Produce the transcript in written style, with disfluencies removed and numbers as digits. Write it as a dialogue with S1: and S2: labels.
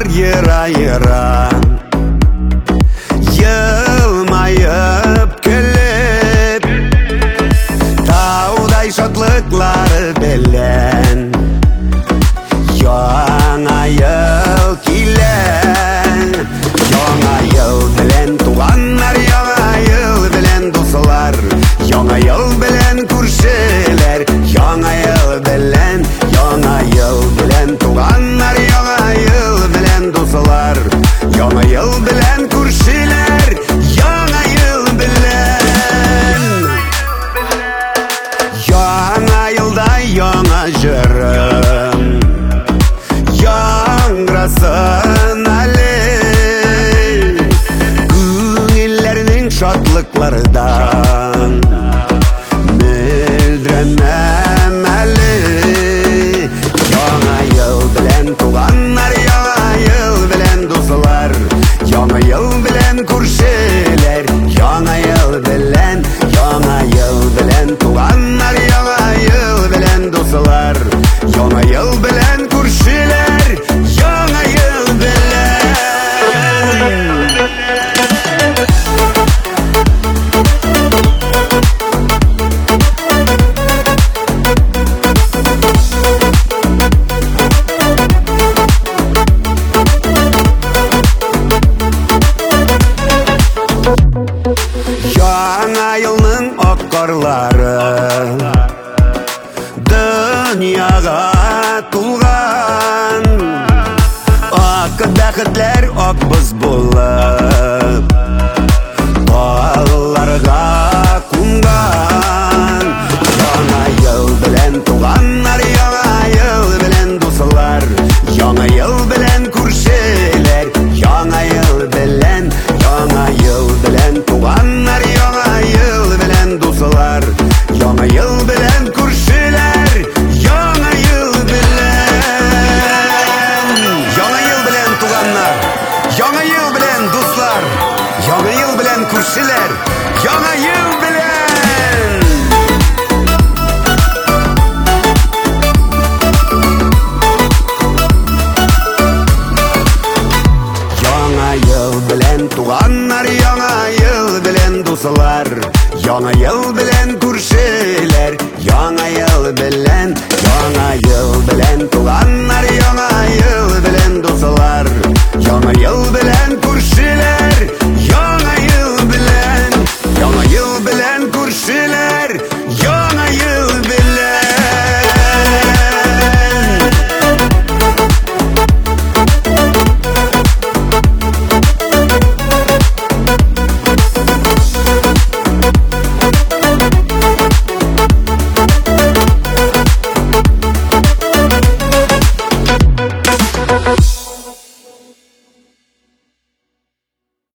S1: yıra yılmayıp gülüp tağday şadlıkları bilen yana yıl kilen yana yıl bilen tuğanlar yana yıl bilen dostlar yana yıl bilen kurşiler yana yıl bilen tuğanlar yana yıl bilen dostlar yana yıl bilen kurşiler yana yıl bilen yana yılda yana jırım yangrasın ali günillerinin şadlıklardan bildiremem ali yana yıl bilen tuğanlar yana yıl bilen dostlar yana yıl bilen kurşiler yana yıl bilen tuğanlar yana yıl bilen dostlar yana yıl bilen kurşiler yana yıl bilen yana yılın okkarları dünyaga tulgan ak bәхетләр ak biz булып балларга кунган яңа ел белән туганнар яңа ел белән дуслар яңа ел белән күршеләр яңа ел белән туганнар яңа ел белән дуслар яңа ел белән күршеләр яңа ел белән туганнар яңа ел белән дуслар яңа ел белән күршеләр яңа ел белән яңа ел белән туганнар яңа ел белән дуслар яңа ел белән күршеләр яңа ел белән